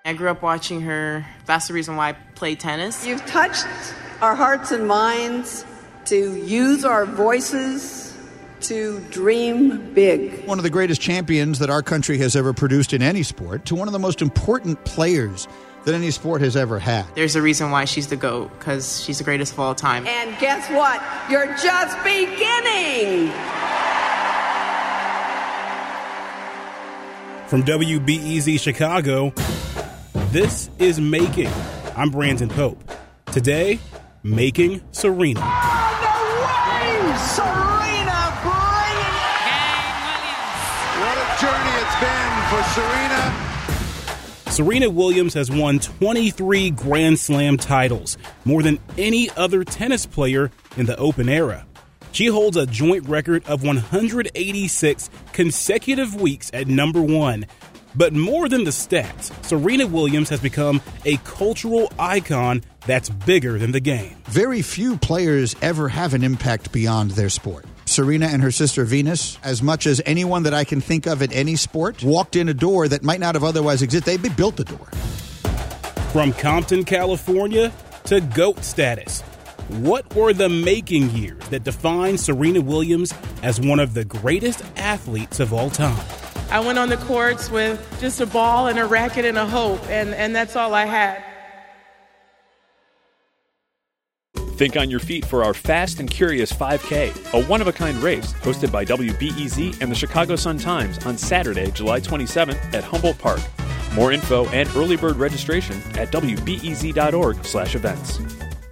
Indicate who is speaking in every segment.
Speaker 1: I grew up watching her. That's the reason why I play tennis.
Speaker 2: You've touched our hearts and minds to use our voices to dream big.
Speaker 3: One of the greatest champions that our country has ever produced in any sport, to one of the most important players that any sport has ever had.
Speaker 1: There's a reason why she's the GOAT, because she's the greatest of all time.
Speaker 2: And guess what? You're just beginning.
Speaker 4: From WBEZ Chicago, this is Making. I'm Brandon Pope. Today, Making Serena.
Speaker 5: On the way! Serena bringing it!
Speaker 6: What a journey it's been for Serena.
Speaker 4: Serena Williams has won 23 Grand Slam titles, more than any other tennis player in the Open era. She holds a joint record of 186 consecutive weeks at number one. But more than the stats, Serena Williams has become a cultural icon that's bigger than the game.
Speaker 3: Very few players ever have an impact beyond their sport. Serena and her sister Venus, as much as anyone that I can think of in any sport, walked in a door that might not have otherwise existed. They built the door.
Speaker 4: From Compton, California to GOAT status. What were the making years that defined Serena Williams as one of the greatest athletes of all time?
Speaker 1: I went on the courts with just a ball and a racket and a hope, and that's all I had.
Speaker 7: Think on your feet for our Fast and Curious 5K, a one-of-a-kind race hosted by WBEZ and the Chicago Sun-Times on Saturday, July 27th at Humboldt Park. More info and early bird registration at wbez.org/events.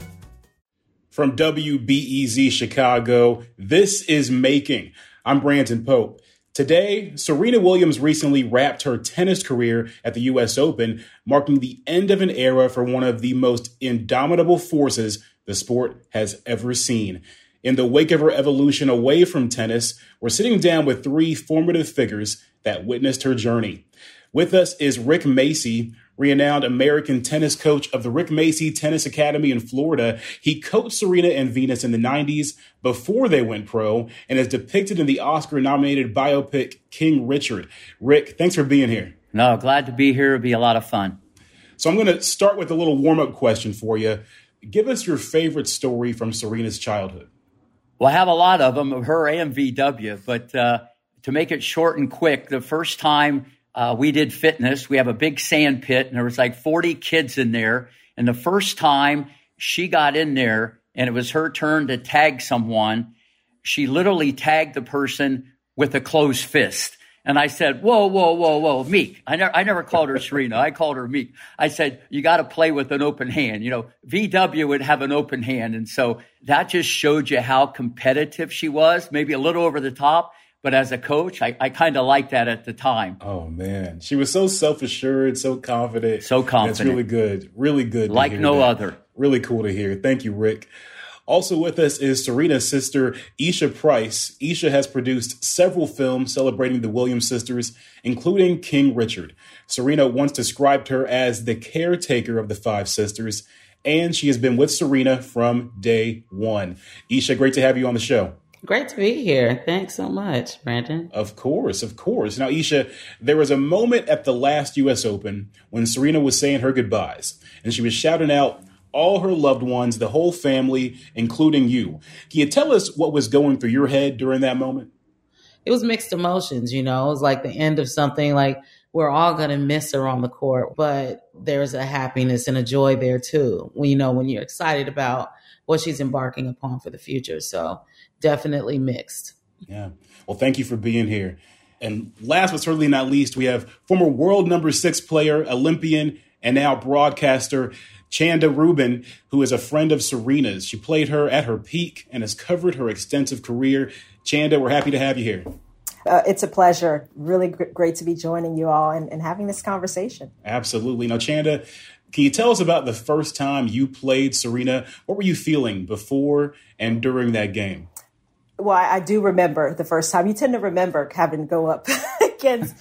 Speaker 4: From WBEZ Chicago, this is Making. I'm Brandon Pope. Today, Serena Williams recently wrapped her tennis career at the U.S. Open, marking the end of an era for one of the most indomitable forces the sport has ever seen. In the wake of her evolution away from tennis, we're sitting down with three formative figures that witnessed her journey. With us is Rick Macci, renowned American tennis coach of the Rick Macci Tennis Academy in Florida. He coached Serena and Venus in the 90s before they went pro and is depicted in the Oscar-nominated biopic King Richard. Rick, thanks for being here.
Speaker 8: No, glad to be here. It'll be a lot of fun.
Speaker 4: So I'm going to start with a little warm-up question for you. Give us your favorite story from Serena's childhood.
Speaker 8: Well, I have a lot of them, her and VW, but to make it short and quick, the first time we did fitness, we have a big sand pit, and there was like 40 kids in there. And the first time she got in there, and it was her turn to tag someone, she literally tagged the person with a closed fist. And I said, whoa, Meek. I never called her Serena. I called her Meek. I said, you got to play with an open hand. You know, VW would have an open hand. And so that just showed you how competitive she was, maybe a little over the top. But as a coach, I kind of liked that at the time.
Speaker 4: Oh, man. She was so self-assured, so confident.
Speaker 8: So confident.
Speaker 4: That's really good. Really good.
Speaker 8: Like no other.
Speaker 4: Really cool to hear. Thank you, Rick. Also with us is Serena's sister, Esha Price. Esha has produced several films celebrating the Williams sisters, including King Richard. Serena once described her as the caretaker of the five sisters, and she has been with Serena from day one. Esha, great to have you on the show.
Speaker 9: Great to be here. Thanks so much, Brandon.
Speaker 4: Of course. Now, Esha, there was a moment at the last U.S. Open when Serena was saying her goodbyes, and she was shouting out all her loved ones, the whole family, including you. Can you tell us what was going through your head during that moment?
Speaker 9: It was mixed emotions, you know. It was like the end of something, like we're all going to miss her on the court, but there's a happiness and a joy there too, when you're excited about what she's embarking upon for the future. So definitely mixed.
Speaker 4: Yeah. Well, thank you for being here. And last but certainly not least, we have former world number 6 player, Olympian, and now broadcaster, Chanda Rubin, who is a friend of Serena's. She played her at her peak and has covered her extensive career. Chanda, we're happy to have you here.
Speaker 10: It's a pleasure. Really great to be joining you all and having this conversation.
Speaker 4: Absolutely. Now, Chanda, can you tell us about the first time you played Serena? What were you feeling before and during that game?
Speaker 10: Well, I do remember the first time. You tend to remember having to go up against,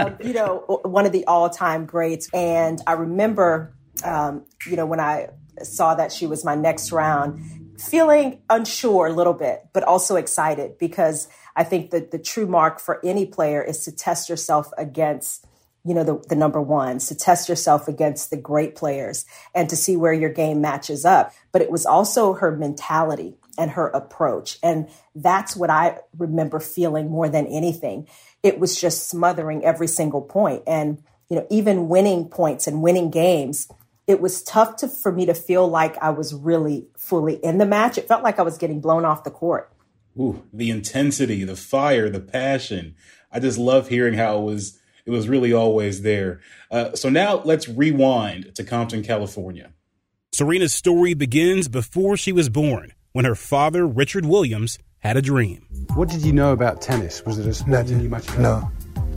Speaker 10: one of the all-time greats. And I remember, when I saw that she was my next round, feeling unsure a little bit, but also excited, because I think that the true mark for any player is to test yourself against the number ones, to test yourself against the great players and to see where your game matches up. But it was also her mentality and her approach. And that's what I remember feeling more than anything. It was just smothering every single point. And, even winning points and winning games, it was tough for me to feel like I was really fully in the match. It felt like I was getting blown off the court.
Speaker 4: Ooh, the intensity, the fire, the passion. I just love hearing how it was really always there. So now let's rewind to Compton, California.
Speaker 11: Serena's story begins before she was born, when her father, Richard Williams, had a dream.
Speaker 12: What did you know about tennis? Was it a sport you knew much about?
Speaker 13: No.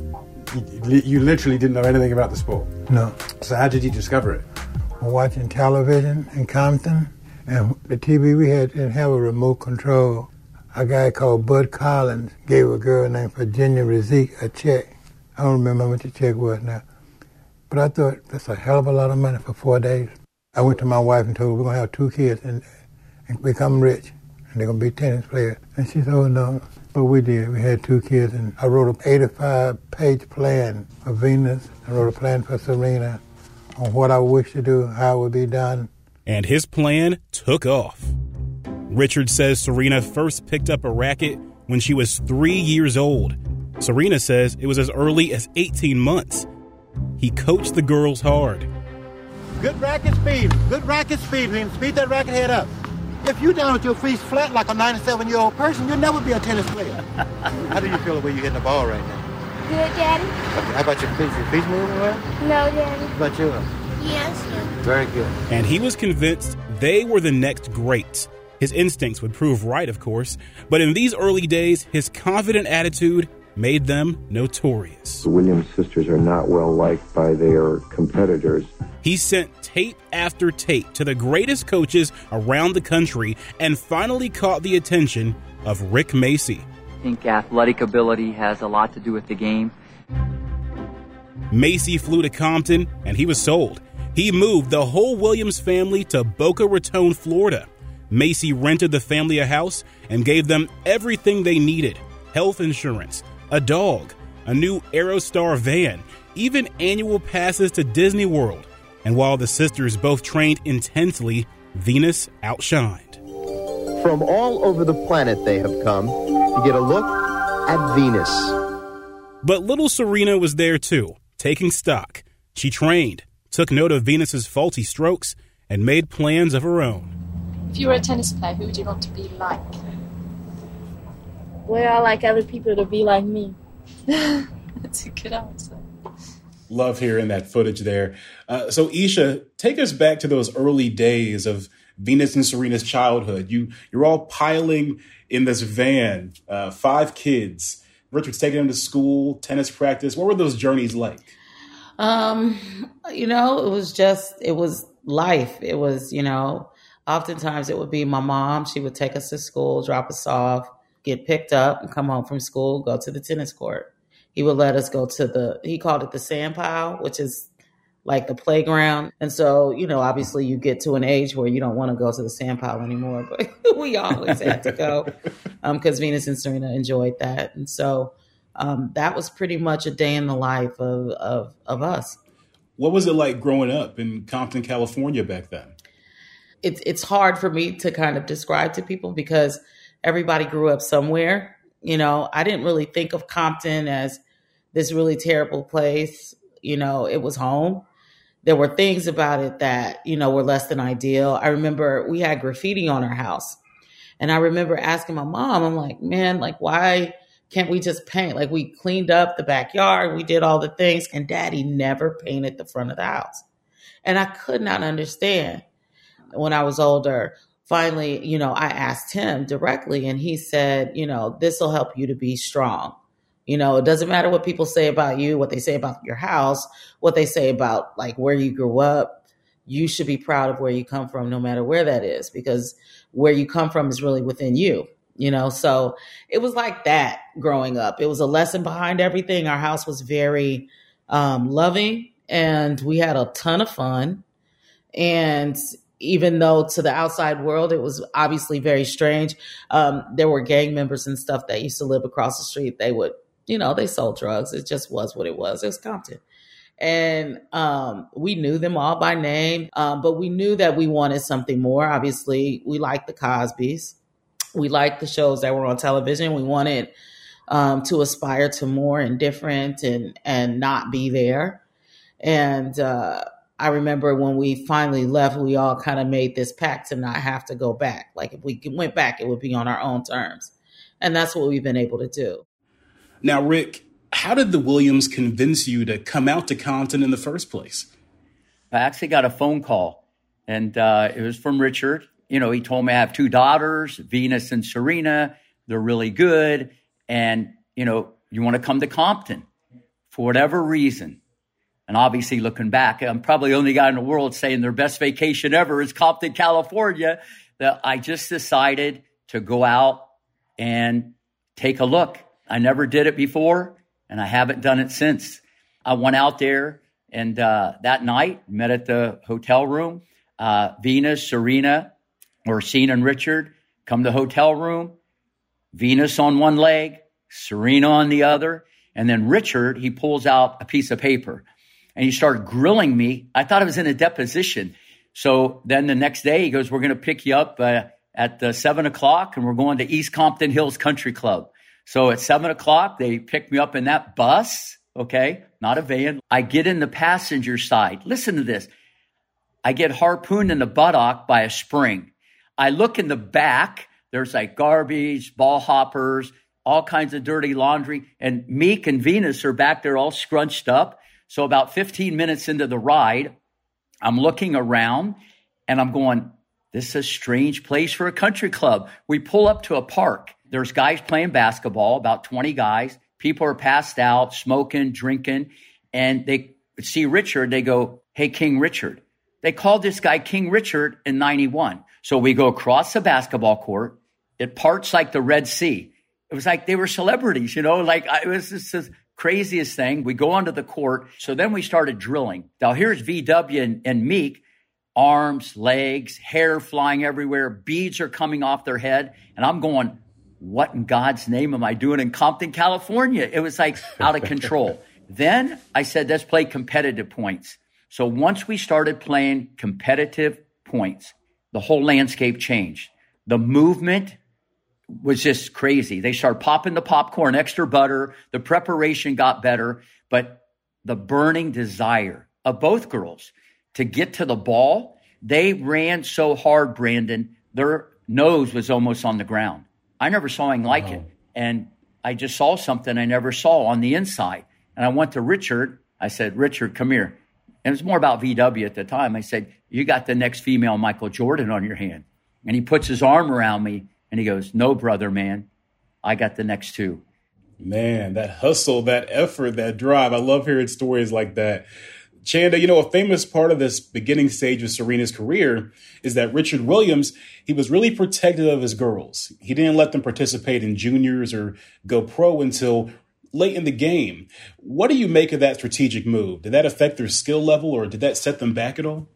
Speaker 12: You literally didn't know anything about the sport?
Speaker 13: No.
Speaker 12: So how did you discover it?
Speaker 13: Watching television in Compton, and the TV we had didn't have a remote control. A guy called Bud Collins gave a girl named Virginia Rezik a check. I don't remember how much the check was now. But I thought, that's a hell of a lot of money for 4 days. I went to my wife and told her we're going to have 2 kids and become rich, and they're going to be tennis players. And she said, oh, no. But we did. We had 2 kids, and I wrote an 85-page plan for Venus. I wrote a plan for Serena on what I wish to do, how it would be done.
Speaker 11: And his plan took off. Richard says Serena first picked up a racket when she was 3 years old. Serena says it was as early as 18 months. He coached the girls hard.
Speaker 14: Good racket speed. Good racket speed. Speed that racket head up. If you're down with your feet flat like a 97-year-old person, you'll never be a tennis player. How do you feel the way you're hitting the ball right now?
Speaker 15: Good, Daddy.
Speaker 14: How about your feet? Your feet moving well?
Speaker 15: No, Daddy.
Speaker 14: How about yours?
Speaker 15: Yes, sir.
Speaker 14: Very good.
Speaker 11: And he was convinced they were the next greats. His instincts would prove right, of course. But in these early days, his confident attitude made them notorious.
Speaker 16: The Williams sisters are not well liked by their competitors.
Speaker 11: He sent tape after tape to the greatest coaches around the country and finally caught the attention of Rick Macci.
Speaker 8: I think athletic ability has a lot to do with the game.
Speaker 11: Macci flew to Compton and he was sold. He moved the whole Williams family to Boca Raton, Florida. Macci rented the family a house and gave them everything they needed: health insurance, a dog, a new Aerostar van, even annual passes to Disney World. And while the sisters both trained intensely, Venus outshined.
Speaker 17: From all over the planet they have come to get a look at Venus.
Speaker 11: But little Serena was there too, taking stock. She trained, took note of Venus's faulty strokes, and made plans of her own.
Speaker 18: If you were a tennis player, who would you want to be like?
Speaker 15: Well, I like other people to be like me.
Speaker 18: That's a good answer.
Speaker 4: Love hearing that footage there. So Isha, take us back to those early days of Venus and Serena's childhood. You're all piling in this van, 5 kids. Richard's taking them to school, tennis practice. What were those journeys like?
Speaker 9: It was life. It was, oftentimes it would be my mom. She would take us to school, drop us off, get picked up and come home from school, go to the tennis court. He would let us go to he called it the sand pile, which is like the playground. And so, obviously you get to an age where you don't want to go to the sand pile anymore, but we always had to go because Venus and Serena enjoyed that. And so that was pretty much a day in the life of us.
Speaker 4: What was it like growing up in Compton, California back then?
Speaker 9: It's hard for me to kind of describe to people because everybody grew up somewhere. I didn't really think of Compton as this really terrible place. It was home. There were things about it that, were less than ideal. I remember we had graffiti on our house. And I remember asking my mom, I'm like, man, why can't we just paint? We cleaned up the backyard. We did all the things. And Daddy never painted the front of the house. And I could not understand. When I was older, finally, I asked him directly and he said, this will help you to be strong. It doesn't matter what people say about you, what they say about your house, what they say about where you grew up. You should be proud of where you come from, no matter where that is, because where you come from is really within you, So it was like that growing up. It was a lesson behind everything. Our house was very loving and we had a ton of fun. And even though to the outside world, it was obviously very strange. There were gang members and stuff that used to live across the street. They would, they sold drugs. It just was what it was. It was Compton. And we knew them all by name, but we knew that we wanted something more. Obviously, we liked the Cosbys. We liked the shows that were on television. We wanted to aspire to more and different and not be there. And I remember when we finally left, we all kind of made this pact to not have to go back. Like if we went back, it would be on our own terms. And that's what we've been able to do.
Speaker 4: Now, Rick, how did the Williams convince you to come out to Compton in the first place?
Speaker 8: I actually got a phone call, and it was from Richard. You know, he told me I have 2 daughters, Venus and Serena. They're really good. And, you know, you want to come to Compton for whatever reason. And obviously, looking back, I'm probably the only guy in the world saying their best vacation ever is Compton, California. That I just decided to go out and take a look. I never did it before, and I haven't done it since. I went out there, and that night, met at the hotel room. Venus, Serena, Orsine, and Richard come to the hotel room. Venus on one leg, Serena on the other. And then Richard, he pulls out a piece of paper. And he started grilling me. I thought I was in a deposition. So then the next day he goes, we're going to pick you up at 7 o'clock and we're going to East Compton Hills Country Club. So at 7 o'clock, they picked me up in that bus. Okay. Not a van. I get in the passenger side. Listen to this. I get harpooned in the buttock by a spring. I look in the back. There's like garbage, ball hoppers, all kinds of dirty laundry. And Meek and Venus are back there all scrunched up. So about 15 minutes into the ride, I'm looking around and I'm going, this is a strange place for a country club. We pull up to a park. There's guys playing basketball, about 20 guys. People are passed out, smoking, drinking. And they see Richard. They go, hey, King Richard. They called this guy King Richard in 91. So we go across the basketball court. It parts like the Red Sea. It was like they were celebrities, you know, like it was just the craziest thing. We go onto the court. So then we started drilling. Now here's VW and Meek, arms, legs, hair flying everywhere. Beads are coming off their head. And I'm going, what in God's name am I doing in Compton, California? It was like out of control. Then I said, let's play competitive points. So once we started playing competitive points, the whole landscape changed. The movement was just crazy. They started popping the popcorn, extra butter. The preparation got better, but the burning desire of both girls to get to the ball, they ran so hard, Brandon, their nose was almost on the ground. I never saw anything like it. And I just saw something I never saw on the inside. And I went to Richard. I said, Richard, come here. And it was more about VW at the time. I said, you got the next female Michael Jordan on your hand. And he puts his arm around me and he goes, no, brother, man, I got the next 2.
Speaker 4: Man, that hustle, that effort, that drive. I love hearing stories like that. Chanda, you know, a famous part of this beginning stage of Serena's career is that Richard Williams, he was really protective of his girls. He didn't let them participate in juniors or go pro until late in the game. What do you make of that strategic move? Did that affect their skill level or did that set them back at all?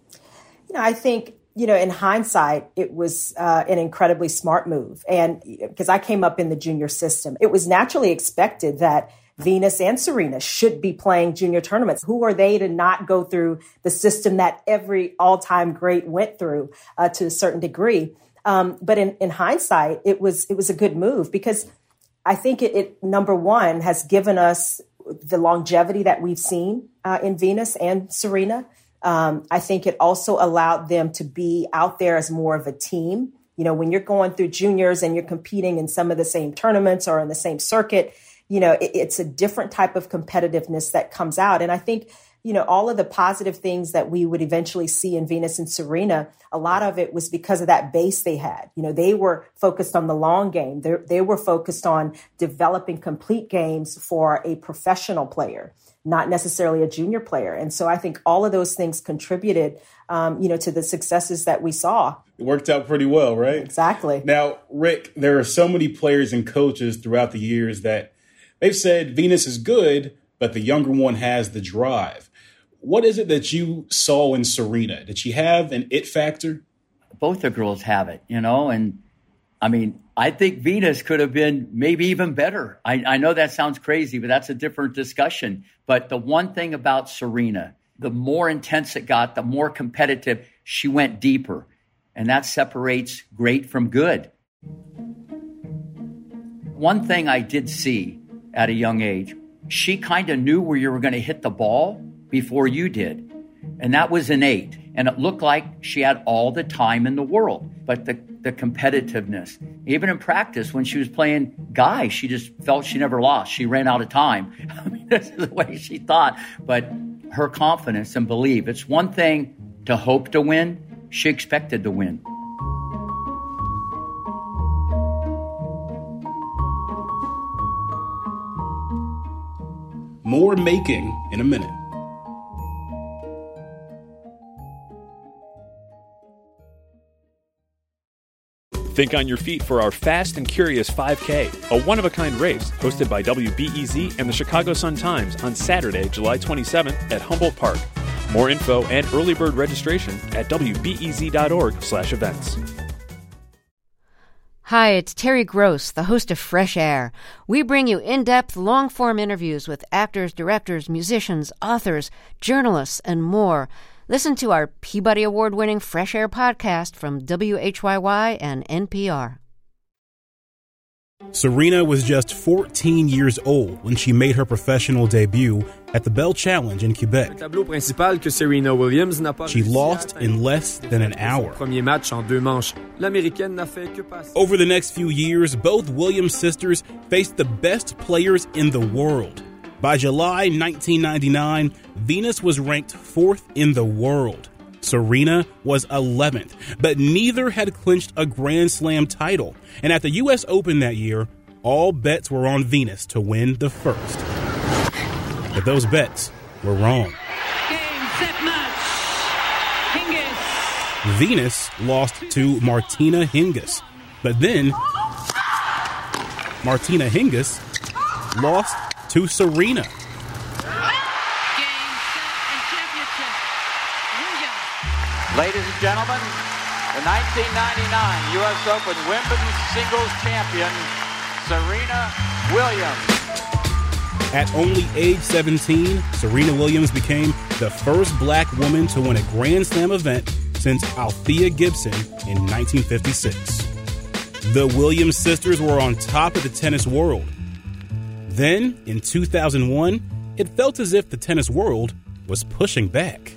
Speaker 10: You know, I think, you know, in hindsight, it was an incredibly smart move. And because I came up in the junior system, it was naturally expected that Venus and Serena should be playing junior tournaments. Who are they to not go through the system that every all-time great went through to a certain degree? But in hindsight, it was a good move because I think it number one has given us the longevity that we've seen in Venus and Serena. I think it also allowed them to be out there as more of a team. You know, when you're going through juniors and you're competing in some of the same tournaments or in the same circuit, you know, it's a different type of competitiveness that comes out. And I think, you know, all of the positive things that we would eventually see in Venus and Serena, a lot of it was because of that base they had. You know, they were focused on the long game. They were focused on developing complete games for a professional player, not necessarily a junior player. And so I think all of those things contributed, you know, to the successes that we saw.
Speaker 4: It worked out pretty well, right?
Speaker 10: Exactly.
Speaker 4: Now, Rick, there are so many players and coaches throughout the years that they've said Venus is good, but the younger one has the drive. What is it that you saw in Serena? Did she have an it factor?
Speaker 8: Both the girls have it, you know, and I mean, I think Venus could have been maybe even better. I know that sounds crazy, but that's a different discussion. But the one thing about Serena, the more intense it got, the more competitive, she went deeper. And that separates great from good. One thing I did see at a young age, she kind of knew where you were going to hit the ball before you did. And that was innate. And it looked like she had all the time in the world. But the competitiveness, even in practice, when she was playing guys, she just felt she never lost. She ran out of time. I mean, this is the way she thought. But her confidence and belief, it's one thing to hope to win. She expected to win.
Speaker 11: More making in a minute.
Speaker 7: Think on your feet for our Fast and Curious 5K, a one-of-a-kind race hosted by WBEZ and the Chicago Sun-Times on Saturday, July 27th at Humboldt Park. More info and early bird registration at wbez.org/events.
Speaker 19: Hi, it's Terry Gross, the host of Fresh Air. We bring you in-depth, long-form interviews with actors, directors, musicians, authors, journalists, and more. Listen to our Peabody Award-winning Fresh Air podcast from WHYY and NPR.
Speaker 11: Serena was just 14 years old when she made her professional debut at the Bell Challenge in Quebec. She lost in less than an hour. Over the next few years, both Williams sisters faced the best players in the world. By July 1999, Venus was ranked 4th in the world. Serena was 11th, but neither had clinched a Grand Slam title. And at the U.S. Open that year, all bets were on Venus to win the first. But those bets were wrong.
Speaker 5: Game, set, match. Hingis.
Speaker 11: Venus lost to Martina Hingis. But then, Martina Hingis lost to Serena.
Speaker 20: Ladies and gentlemen, the 1999 U.S. Open Wimbledon singles champion, Serena Williams.
Speaker 11: At only age 17, Serena Williams became the first black woman to win a Grand Slam event since Althea Gibson in 1956. The Williams sisters were on top of the tennis world. Then, in 2001, it felt as if the tennis world was pushing back.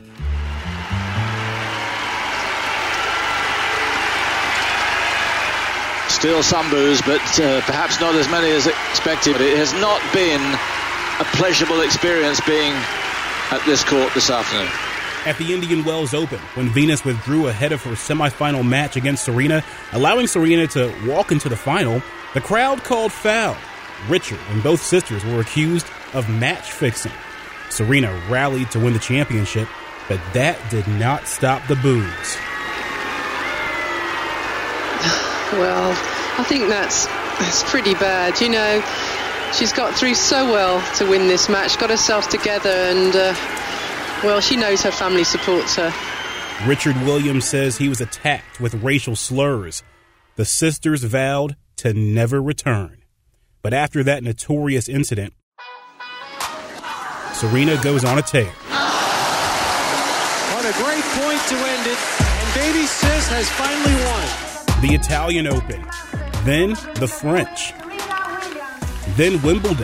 Speaker 21: Still some boos, but perhaps not as many as expected. But it has not been a pleasurable experience being at this court this afternoon.
Speaker 11: At the Indian Wells Open, when Venus withdrew ahead of her semifinal match against Serena, allowing Serena to walk into the final, the crowd called foul. Richard and both sisters were accused of match fixing. Serena rallied to win the championship, but that did not stop the boos.
Speaker 22: Well, I think that's pretty bad. You know, she's got through so well to win this match, got herself together, and, well, she knows her family supports her.
Speaker 11: Richard Williams says he was attacked with racial slurs. The sisters vowed to never return. But after that notorious incident, Serena goes on a tear.
Speaker 23: What a great point to end it, and Baby Sis has finally won.
Speaker 11: The Italian Open, then the French, then Wimbledon.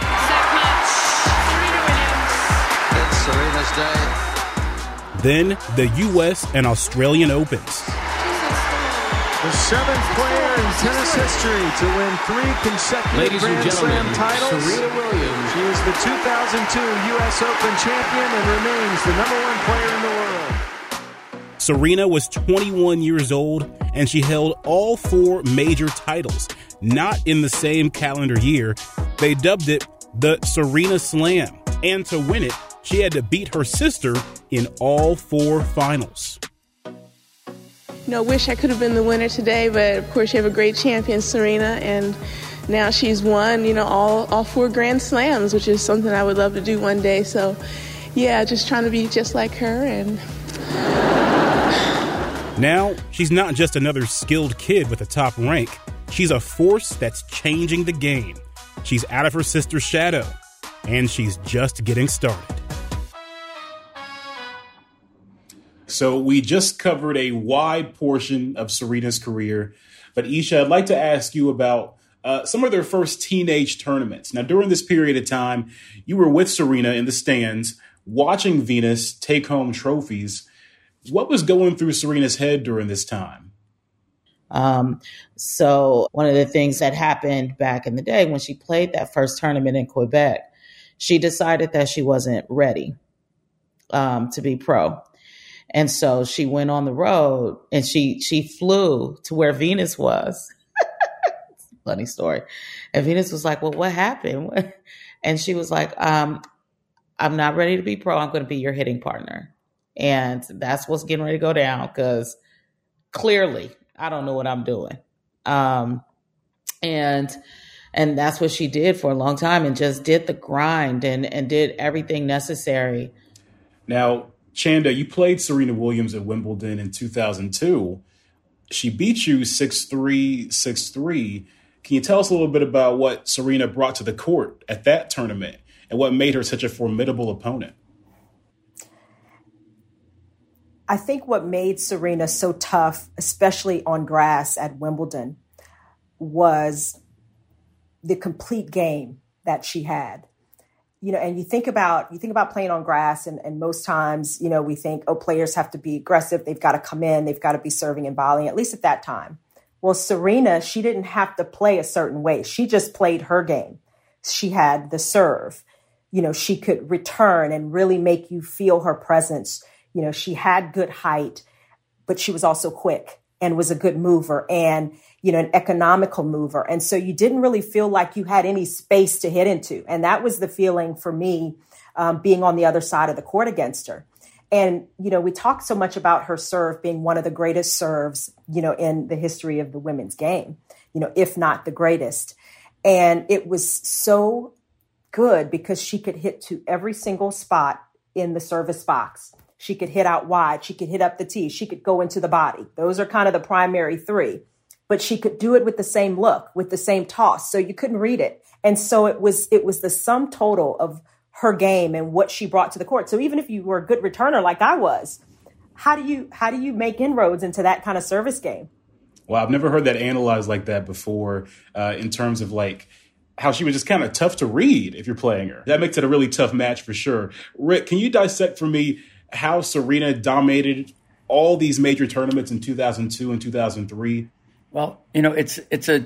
Speaker 21: It's Serena's day.
Speaker 11: Then the U.S. and Australian Opens.
Speaker 23: The seventh player in tennis history to win 3 consecutive Grand Slam titles.
Speaker 21: Serena Williams.
Speaker 23: She is the 2002 U.S. Open champion and remains the #1 player in the world.
Speaker 11: Serena was 21 years old, and she held all 4 major titles, not in the same calendar year. They dubbed it the Serena Slam, and to win it, she had to beat her sister in all 4 finals.
Speaker 1: You know, wish I could have been the winner today, but of course you have a great champion, Serena, and now she's won, you know, all 4 Grand Slams, which is something I would love to do one day. So, yeah, just trying to be just like her. And
Speaker 11: now she's not just another skilled kid with a top rank. She's a force that's changing the game. She's out of her sister's shadow, and she's just getting started.
Speaker 4: So we just covered a wide portion of Serena's career, but Isha, I'd like to ask you about some of their first teenage tournaments. Now, during this period of time, you were with Serena in the stands, watching Venus take home trophies. What was going through Serena's head during this time?
Speaker 9: So one of the things that happened back in the day when she played that first tournament in Quebec, she decided that she wasn't ready to be pro. And so she went on the road and she flew to where Venus was. Funny story. And Venus was like, well, what happened? And she was like, I'm not ready to be pro. I'm going to be your hitting partner. And that's what's getting ready to go down because clearly I don't know what I'm doing. And that's what she did for a long time and just did the grind and did everything necessary.
Speaker 4: Now, Chanda, you played Serena Williams at Wimbledon in 2002. She beat you 6-3, 6-3. Can you tell us a little bit about what Serena brought to the court at that tournament and what made her such a formidable opponent?
Speaker 10: I think what made Serena so tough, especially on grass at Wimbledon, was the complete game that she had. You know, and you think about playing on grass and most times, you know, we think, oh, players have to be aggressive. They've got to come in. They've got to be serving and volleying, at least at that time. Well, Serena, she didn't have to play a certain way. She just played her game. She had the serve. You know, she could return and really make you feel her presence. You know, she had good height, but she was also quick and was a good mover and, you know, an economical mover. And so you didn't really feel like you had any space to hit into. And that was the feeling for me being on the other side of the court against her. And, you know, we talk so much about her serve being one of the greatest serves, you know, in the history of the women's game, you know, if not the greatest. And it was so good because she could hit to every single spot in the service box. She could hit out wide. She could hit up the tee. She could go into the body. Those are kind of the primary three. But she could do it with the same look, with the same toss. So you couldn't read it. And so it was the sum total of her game and what she brought to the court. So even if you were a good returner like I was, how do you make inroads into that kind of service game?
Speaker 4: Well, I've never heard that analyzed like that before in terms of like how she was just kind of tough to read if you're playing her. That makes it a really tough match for sure. Rick, can you dissect for me how Serena dominated all these major tournaments in 2002 and 2003?
Speaker 8: Well, you know, it's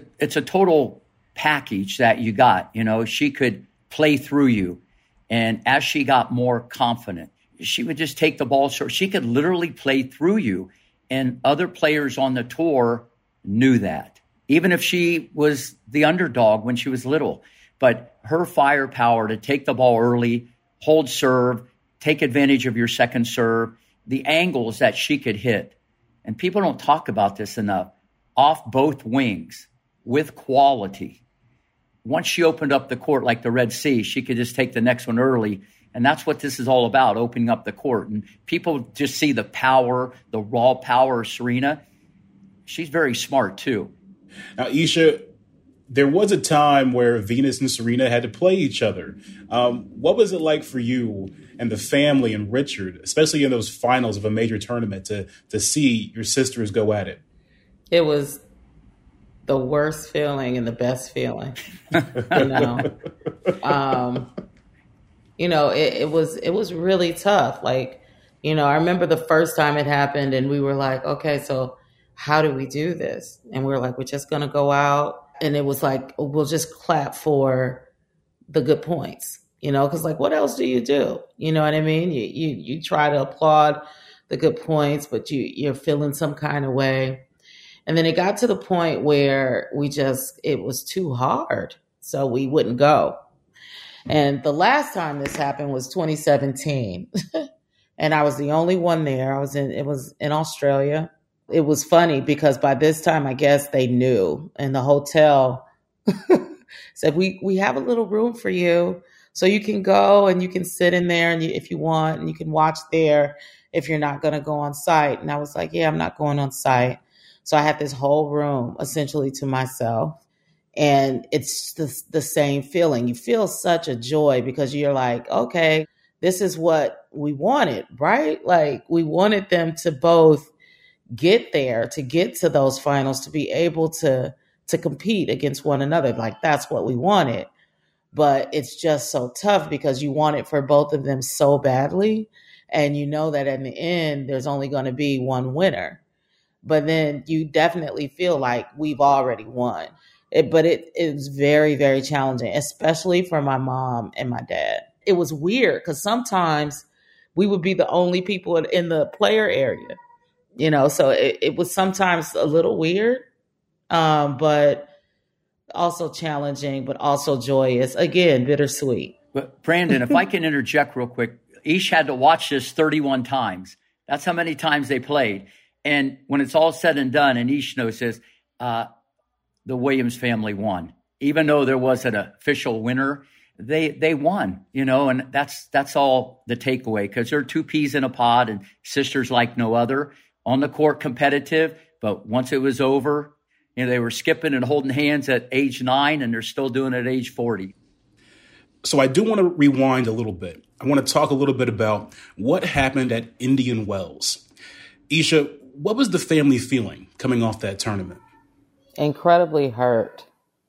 Speaker 8: a total package that you got. You know, she could play through you. And as she got more confident, she would just take the ball short. She could literally play through you. And other players on the tour knew that, even if she was the underdog when she was little. But her firepower to take the ball early, hold serve, take advantage of your second serve, the angles that she could hit. And people don't talk about this enough. Off both wings with quality. Once she opened up the court like the Red Sea, she could just take the next one early. And that's what this is all about, opening up the court. And people just see the power, the raw power of Serena. She's very smart, too.
Speaker 4: Now, Isha, there was a time where Venus and Serena had to play each other. What was it like for you and the family and Richard, especially in those finals of a major tournament, to see your sisters go at it?
Speaker 9: It was the worst feeling and the best feeling, you know. It was really tough. Like, you know, I remember the first time it happened and we were like, okay, so how do we do this? And we were like, we're just going to go out. And it was like, we'll just clap for the good points, you know, because like, what else do? You know what I mean? You try to applaud the good points, but you're feeling some kind of way. And then it got to the point where it was too hard. So we wouldn't go. And the last time this happened was 2017. And I was the only one there. It was in Australia. It was funny because by this time, I guess they knew. And the hotel said, we have a little room for you. So you can go and you can sit in there and if you want, and you can watch there if you're not going to go on site. And I was like, yeah, I'm not going on site. So I had this whole room essentially to myself. And it's the same feeling. You feel such a joy because you're like, okay, this is what we wanted, right? Like we wanted them to both get there, to get to those finals, to be able to compete against one another. Like that's what we wanted. But it's just so tough because you want it for both of them so badly. And you know that in the end, there's only going to be one winner. But then you definitely feel like we've already won. But it was very, very challenging, especially for my mom and my dad. It was weird because sometimes we would be the only people in the player area, so it was sometimes a little weird, but also challenging, but also joyous. Again, bittersweet.
Speaker 8: But Brandon, if I can interject real quick, Ish had to watch this 31 times. That's how many times they played. And when it's all said and done, and Ish knows this, the Williams family won. Even though there was an official winner, they won, and that's all the takeaway, because they're two peas in a pod and sisters like no other. On the court, competitive, but once it was over, they were skipping and holding hands at age 9, and they're still doing it at age 40.
Speaker 4: So I do want to rewind a little bit. I want to talk a little bit about what happened at Indian Wells. Isha, what was the family feeling coming off that tournament?
Speaker 9: Incredibly hurt.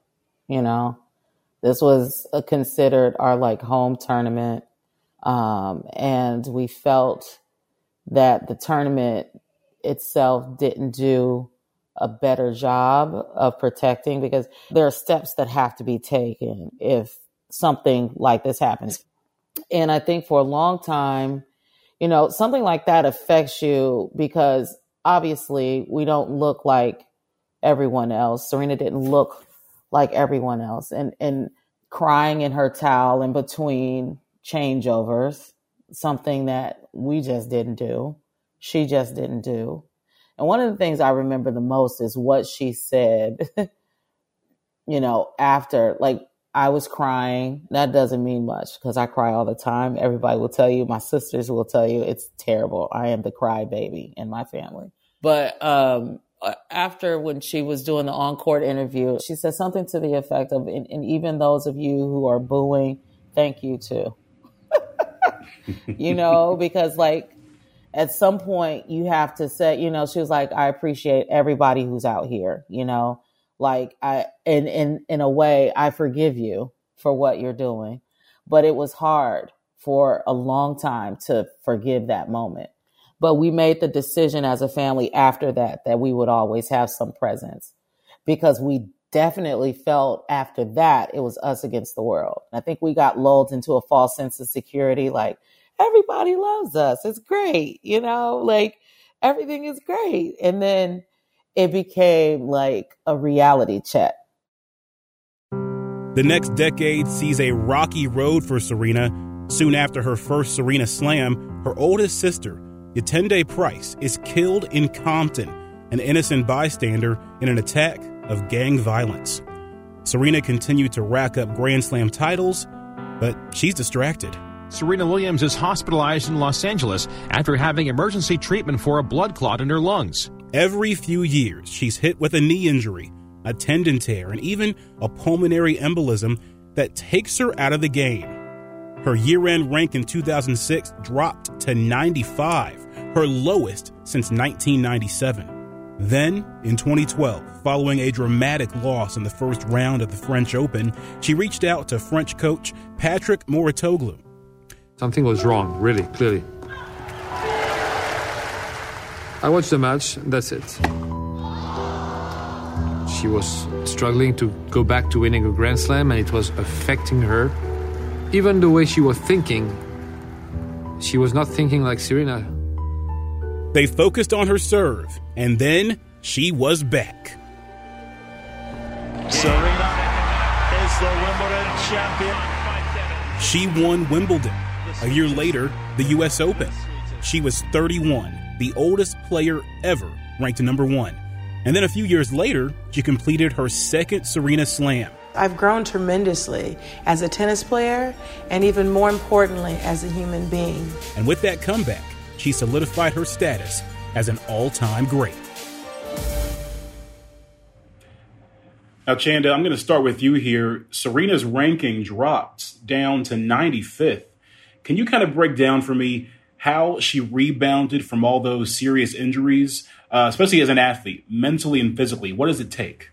Speaker 9: This was considered our home tournament. And we felt that the tournament itself didn't do a better job of protecting, because there are steps that have to be taken if something like this happens. And I think for a long time, something like that affects you because obviously we don't look like everyone else. Serena didn't look like everyone else. And crying in her towel in between changeovers, something that we just didn't do. She just didn't do. And one of the things I remember the most is what she said, after, I was crying. That doesn't mean much because I cry all the time. Everybody will tell you, my sisters will tell you, it's terrible. I am the cry baby in my family. But after, when she was doing the on-court interview, she said something to the effect of, and even those of you who are booing, thank you too. Because at some point you have to say, she was like, I appreciate everybody who's out here, in a way, I forgive you for what you're doing. But it was hard for a long time to forgive that moment. But we made the decision as a family after that we would always have some presence, because we definitely felt after that it was us against the world. I think we got lulled into a false sense of security, everybody loves us. It's great, everything is great. And then it became a reality check.
Speaker 11: The next decade sees a rocky road for Serena. Soon after her first Serena Slam, her oldest sister, Yetende Price, is killed in Compton, an innocent bystander in an attack of gang violence. Serena continued to rack up Grand Slam titles, but she's distracted.
Speaker 23: Serena Williams is hospitalized in Los Angeles after having emergency treatment for a blood clot in her lungs.
Speaker 11: Every few years, she's hit with a knee injury, a tendon tear, and even a pulmonary embolism that takes her out of the game. Her year-end rank in 2006 dropped to 95, her lowest since 1997. Then, in 2012, following a dramatic loss in the first round of the French Open, she reached out to French coach Patrick Mouratoglou.
Speaker 2: Something was wrong, really, clearly. I watched the match, that's it. She was struggling to go back to winning a Grand Slam, and it was affecting her. Even the way she was thinking, she was not thinking like Serena.
Speaker 11: They focused on her serve, and then she was back.
Speaker 23: Serena is the Wimbledon champion.
Speaker 11: She won Wimbledon. A year later, the U.S. Open. She was 31, the oldest player ever ranked number 1. And then a few years later, she completed her second Serena Slam.
Speaker 1: I've grown tremendously as a tennis player, and even more importantly, as a human being.
Speaker 11: And with that comeback, she solidified her status as an all-time great.
Speaker 4: Now, Chanda, I'm going to start with you here. Serena's ranking dropped down to 95th. Can you kind of break down for me how she rebounded from all those serious injuries, especially as an athlete, mentally and physically? What does it take?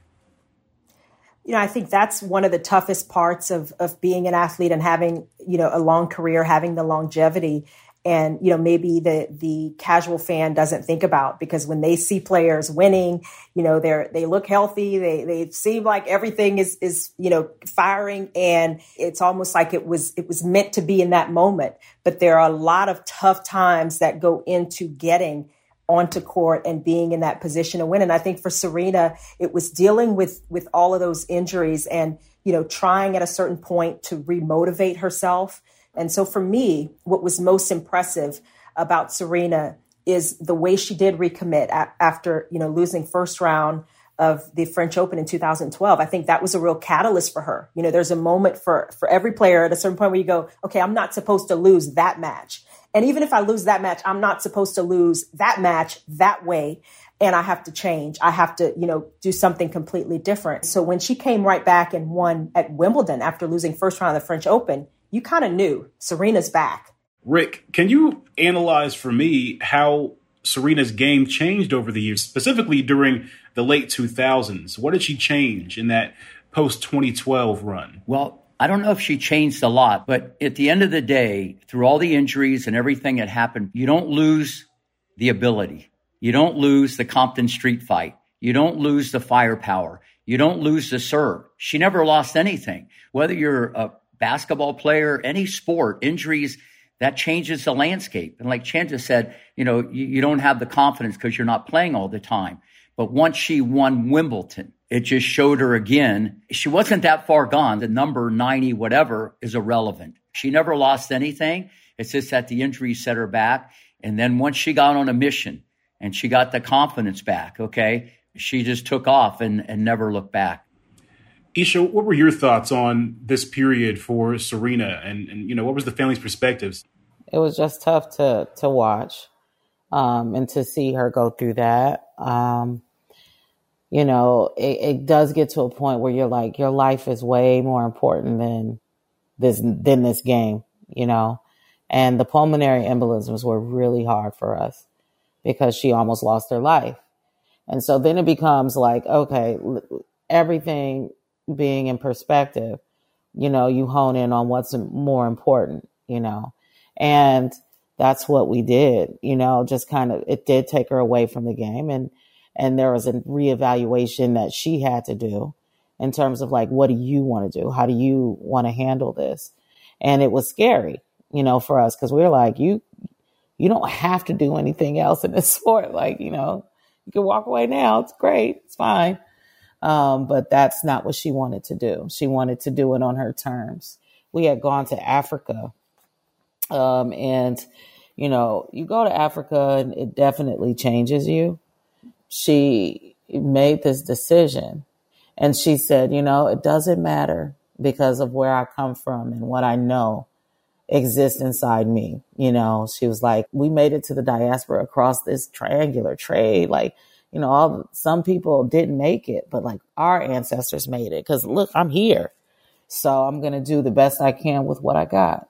Speaker 10: I think that's one of the toughest parts of being an athlete and having, a long career, having the longevity. And, maybe the casual fan doesn't think about, because when they see players winning, they look healthy. They seem like everything is firing, and it's almost like it was meant to be in that moment. But there are a lot of tough times that go into getting onto court and being in that position to win. And I think for Serena, it was dealing with all of those injuries and, trying at a certain point to remotivate herself. And so for me, what was most impressive about Serena is the way she did recommit after, losing first round of the French Open in 2012. I think that was a real catalyst for her. There's a moment for every player at a certain point where you go, okay, I'm not supposed to lose that match. And even if I lose that match, I'm not supposed to lose that match that way. And I have to change. I have to, do something completely different. So when she came right back and won at Wimbledon after losing first round of the French Open, you kind of knew Serena's back.
Speaker 4: Rick, can you analyze for me how Serena's game changed over the years, specifically during the late 2000s? What did she change in that post-2012 run?
Speaker 8: Well, I don't know if she changed a lot, but at the end of the day, through all the injuries and everything that happened, you don't lose the ability. You don't lose the Compton Street fight. You don't lose the firepower. You don't lose the serve. She never lost anything. Whether you're a basketball player, any sport, injuries, that changes the landscape. And like Chanda said, you don't have the confidence because you're not playing all the time. But once she won Wimbledon, it just showed her again, she wasn't that far gone. The number 90, whatever, is irrelevant. She never lost anything. It's just that the injury set her back. And then once she got on a mission and she got the confidence back, okay, she just took off and never looked back.
Speaker 4: Isha, what were your thoughts on this period for Serena? And what was the family's perspectives?
Speaker 9: It was just tough to watch and to see her go through that. It does get to a point where you're like, your life is way more important than this game, And the pulmonary embolisms were really hard for us because she almost lost her life. And so then it becomes like, okay, everything being in perspective, you hone in on what's more important, and that's what we did, just kind of, it did take her away from the game. And there was a reevaluation that she had to do in terms of like, what do you want to do? How do you want to handle this? And it was scary, for us, because we were like, you don't have to do anything else in this sport. Like, you can walk away now. It's great. It's fine. But that's not what she wanted to do. She wanted to do it on her terms. We had gone to Africa. And you go to Africa and it definitely changes you. She made this decision and she said, it doesn't matter because of where I come from and what I know exists inside me. She was like, we made it to the diaspora across this triangular trade. Like, some people didn't make it, but like our ancestors made it because look, I'm here. So I'm going to do the best I can with what I got.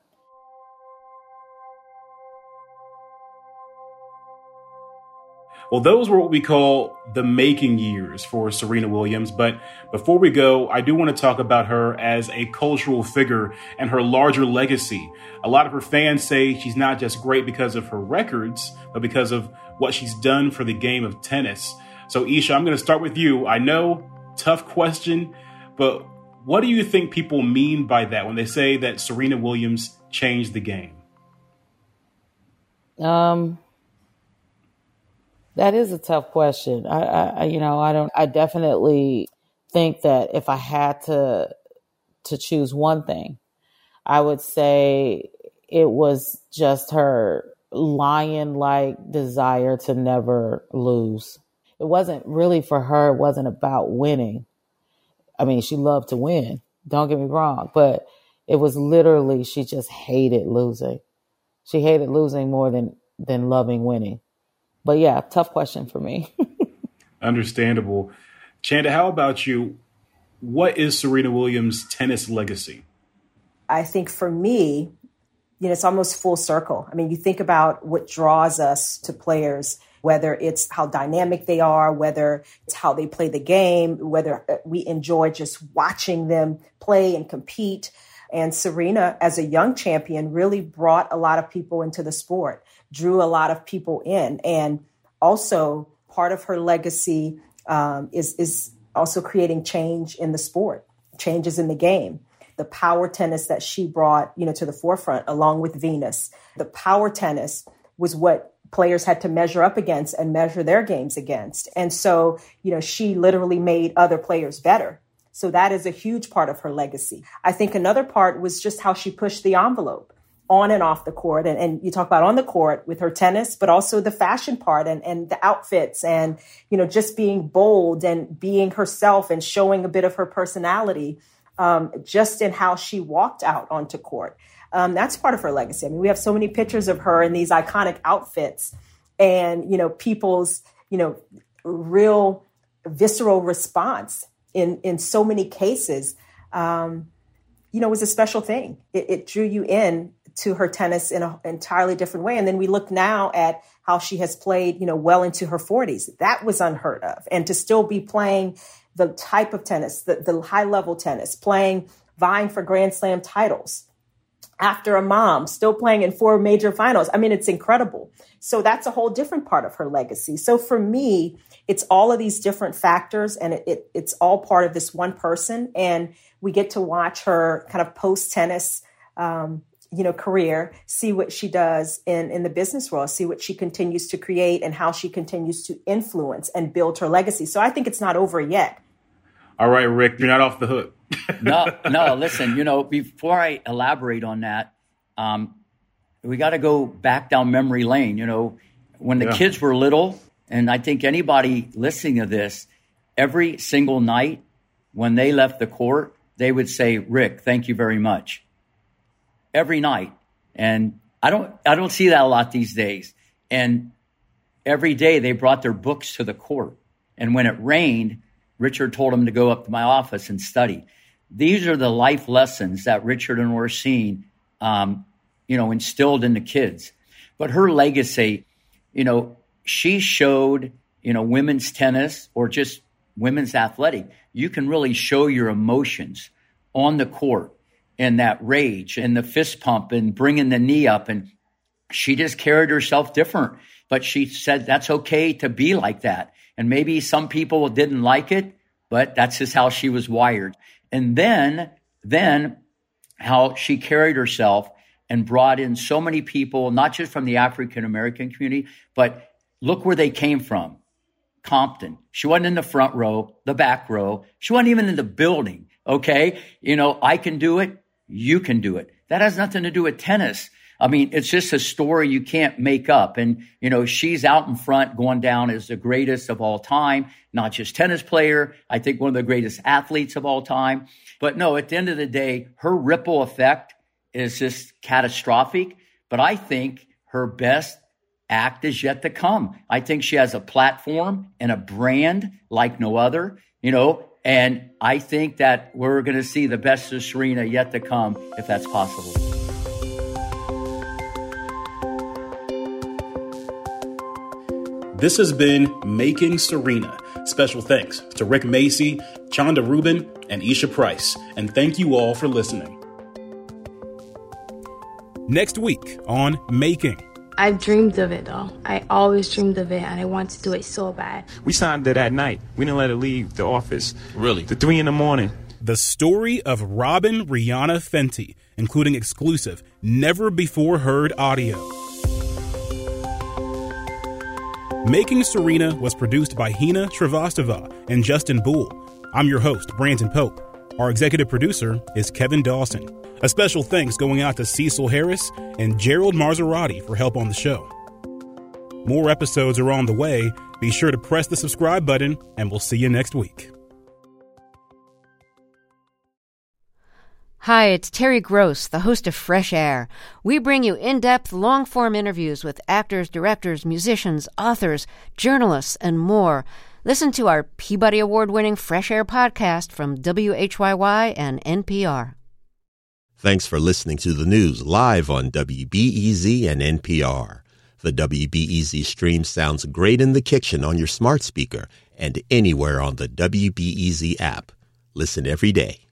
Speaker 4: Well, those were what we call the making years for Serena Williams. But before we go, I do want to talk about her as a cultural figure and her larger legacy. A lot of her fans say she's not just great because of her records, but because of what she's done for the game of tennis. So, Isha, I'm going to start with you. I know, tough question, but what do you think people mean by that when they say that Serena Williams changed the game?
Speaker 9: That is a tough question. I definitely think that if I had to choose one thing, I would say it was just her lion-like desire to never lose. It wasn't really for her. It wasn't about winning. I mean, she loved to win. Don't get me wrong, but it was literally, she just hated losing. She hated losing more than loving winning. But yeah, tough question for me.
Speaker 4: Understandable. Chanda, how about you? what is Serena Williams' tennis legacy?
Speaker 10: I think for me, it's almost full circle. I mean, you think about what draws us to players, whether it's how dynamic they are, whether it's how they play the game, whether we enjoy just watching them play and compete. And Serena, as a young champion, really brought a lot of people into the sport, drew a lot of people in. And also part of her legacy is also creating change in the sport, changes in the game. The power tennis that she brought, to the forefront, along with Venus. The power tennis was what players had to measure up against and measure their games against. And so, she literally made other players better. So that is a huge part of her legacy. I think another part was just how she pushed the envelope on and off the court. And you talk about on the court with her tennis, but also the fashion part and the outfits and, just being bold and being herself and showing a bit of her personality just in how she walked out onto court. That's part of her legacy. I mean, we have so many pictures of her in these iconic outfits and, people's, real visceral response in so many cases, was a special thing. It drew you in to her tennis in an entirely different way. And then we look now at how she has played, well into her 40s. That was unheard of. And to still be playing the type of tennis, the high level tennis, vying for Grand Slam titles after a mom, still playing in 4 major finals. I mean, it's incredible. So that's a whole different part of her legacy. So for me, it's all of these different factors and it's all part of this one person. And we get to watch her kind of post tennis, career, see what she does in the business world, see what she continues to create and how she continues to influence and build her legacy. So I think it's not over yet.
Speaker 4: All right, Rick, you're not off the hook.
Speaker 8: No, listen, before I elaborate on that, we got to go back down memory lane. When the kids were little, and I think anybody listening to this, every single night when they left the court, they would say, Rick, thank you very much. Every night. And I don't see that a lot these days. And every day they brought their books to the court. And when it rained, Richard told them to go up to my office and study. These are the life lessons that Richard and Orsine, instilled in the kids. But her legacy, she showed, women's tennis or just women's athletic. You can really show your emotions on the court and that rage and the fist pump and bringing the knee up. And she just carried herself different. But she said that's okay to be like that. And maybe some people didn't like it, but that's just how she was wired. And then how she carried herself and brought in so many people, not just from the African-American community, but look where they came from. Compton. She wasn't in the front row, the back row. She wasn't even in the building. Okay. I can do it. You can do it. That has nothing to do with tennis. I mean, it's just a story you can't make up. And, she's out in front going down as the greatest of all time, not just tennis player. I think one of the greatest athletes of all time. But no, at the end of the day, her ripple effect is just catastrophic. But I think her best act is yet to come. I think she has a platform and a brand like no other, and I think that we're going to see the best of Serena yet to come, if that's possible.
Speaker 4: This has been Making Serena. Special thanks to Rick Macci, Chanda Rubin, and Isha Price. And thank you all for listening.
Speaker 11: Next week on Making.
Speaker 15: I've dreamed of it, though. I always dreamed of it, and I want to do it so bad.
Speaker 3: We signed her that night. We didn't let her leave the office. Really? To 3 a.m.
Speaker 11: The story of Robin Rihanna Fenty, including exclusive, never-before-heard audio. Making Serena was produced by Hina Srivastava and Justin Bull. I'm your host, Brandon Pope. Our executive producer is Kevin Dawson. A special thanks going out to Cecil Harris and Gerald Marzorati for help on the show. More episodes are on the way. Be sure to press the subscribe button, and we'll see you next week.
Speaker 19: Hi, it's Terry Gross, the host of Fresh Air. We bring you in-depth, long-form interviews with actors, directors, musicians, authors, journalists, and more. Listen to our Peabody Award-winning Fresh Air podcast from WHYY and NPR.
Speaker 6: Thanks for listening to the news live on WBEZ and NPR. The WBEZ stream sounds great in the kitchen on your smart speaker and anywhere on the WBEZ app. Listen every day.